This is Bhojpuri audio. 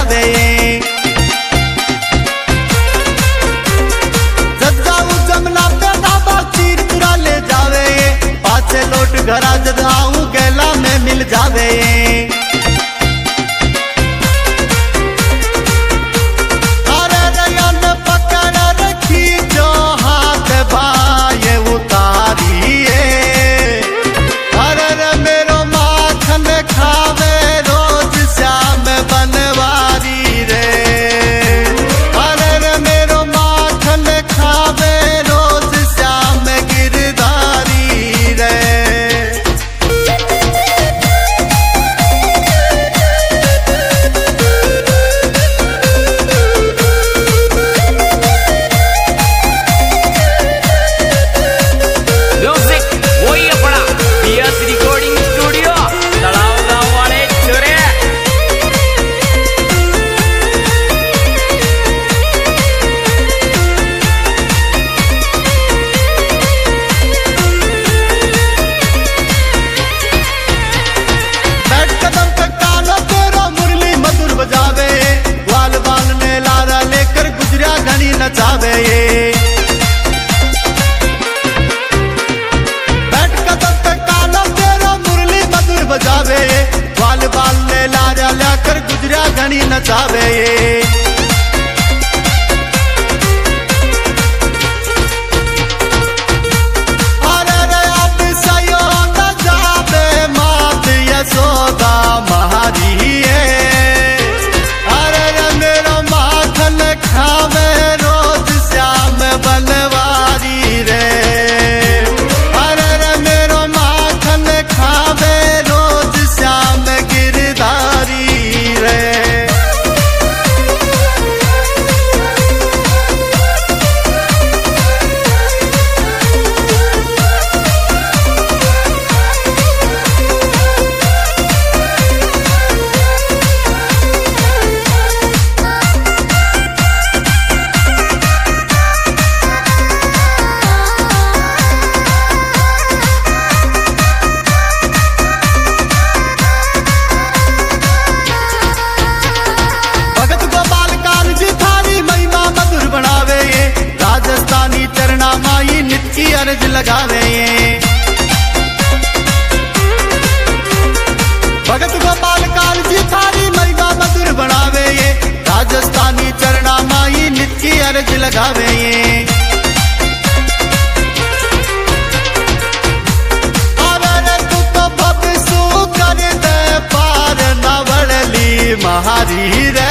जावे जब जाऊं जमना पे दाबा चीर चुरा ले जावे पाछे लौट घरा जब आऊं गैला में मिल जावे नचावे बैठ कदम पे काला तेरा मुरली मधुर बजावे बाल बाल ने लारा लाकर गुजरा घनी नचावे अरे रे अब सयो न जावे मात यशोदा महारी अरे रे मेरो माखन खावे बनवारी रे अरे रे मेरो माखन खावे रोज श्याम गिरधारी रे राजस्थानी चरणा माई नित्य अर्ज लगावे भगत गोपाल काल जी थारी महिमा मधुर बनावे राजस्थानी चरणा माई नित्य अर्ज लगावे अरे तू तो भव सू कर दे पार नवड़ली महारी रे